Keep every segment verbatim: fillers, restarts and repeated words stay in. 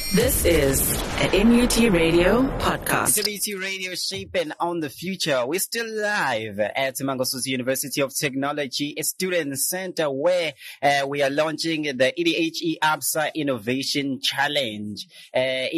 This is an N U T Radio podcast. It's N U T Radio Shaping on the Future. We're still live at Mangosuthu University of Technology Student Center, where uh, we are launching the E D H E ABSA Innovation Challenge. Uh,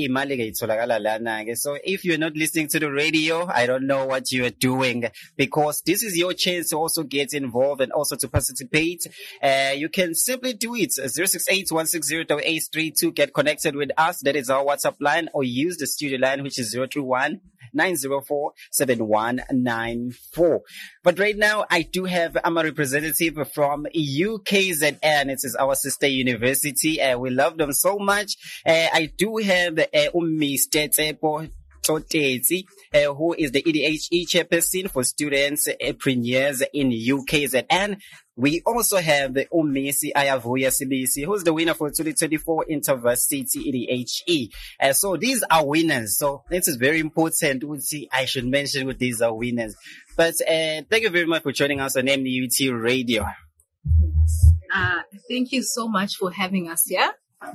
so if you're not listening to the radio, I don't know what you are doing, because this is your chance to also get involved and also to participate. Uh, you can simply do it. zero six eight, one six zero, eight three two. Get connected with us. That is our WhatsApp line, or use the studio line, which is zero two one, nine zero four, seven one nine four. But right now, I do have I'm a representative from U K Z N. It is our sister university. Uh, we love them so much. Uh, I do have uh, Mister Tsepo Totezi, uh, who is the E D H E chairperson for students entrepreneurs in U K Z N. We also have the Umisi Ayavuya Sibisi, who's the winner for twenty twenty-four InterVarsity E D H E. Uh, so these are winners. So this is very important. We'll see, I should mention what these are winners. But uh, thank you very much for joining us on N U T Radio. Yes. Uh, thank you so much for having us here.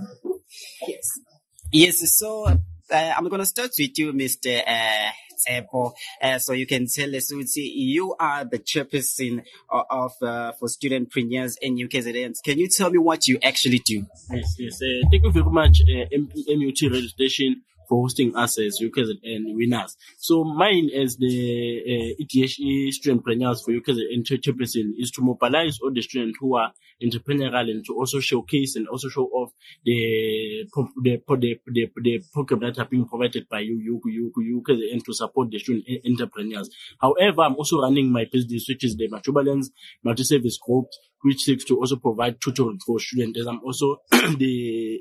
Yes. Yes. So uh, I'm going to start with you, Mister Uh, Tsepo. Uh, so you can tell us, you are the chairperson of, of uh, for student entrepreneurs in U K Z N. Can you tell me what you actually do? Yes, yes. Uh, thank you very much, uh, M U T Radio Station, for hosting us as U K Z N winners. So mine as the uh, E T H E student entrepreneurs for U K Z N chairperson is to mobilize all the students who are entrepreneurial and to also showcase and also show off the the the the, the program that are being provided by you, you, you, U K Z N to support the student entrepreneurs. However, I'm also running my business, which is the Machubalance Multi-Service Group, which seeks to also provide tutoring for students. As I'm also the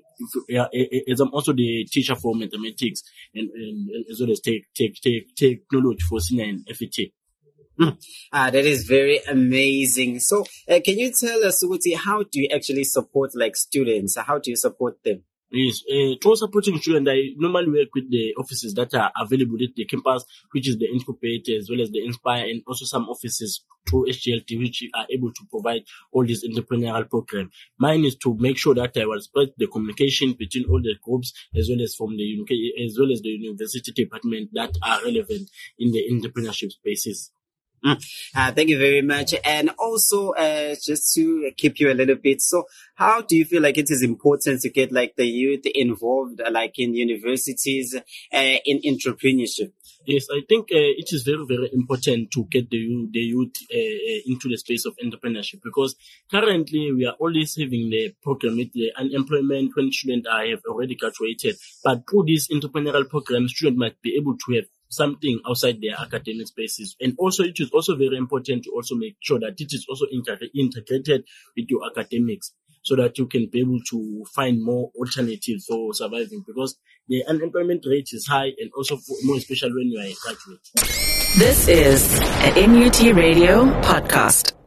as I'm also the teacher for mathematics and, and, and as well as take take take technology for senior and F E T. Mm. Ah, that is very amazing. So, uh, can you tell us, Uti, how do you actually support like students? How do you support them? Yes, uh, through supporting students, I normally work with the offices that are available at the campus, which is the Incubator as well as the Inspire, and also some offices through H G L T, which are able to provide all these entrepreneurial programs. Mine is to make sure that I will spread the communication between all the groups as well as from the U K, as well as the university department that are relevant in the entrepreneurship spaces. Mm. Uh, thank you very much. And also, uh, just to keep you a little bit. So how do you feel like it is important to get like the youth involved, uh, like in universities, uh, in entrepreneurship? Yes, I think uh, it is very, very important to get the youth, the youth uh, into the space of entrepreneurship, because currently we are always having the program with the unemployment when students are, have already graduated. But through this entrepreneurial program, students might be able to have something outside their academic spaces. And also, it is also very important to also make sure that it is also inter- integrated with your academics, so that you can be able to find more alternatives for surviving, because the unemployment rate is high, and also for, more especially when you are a graduate. This is an N U T Radio podcast.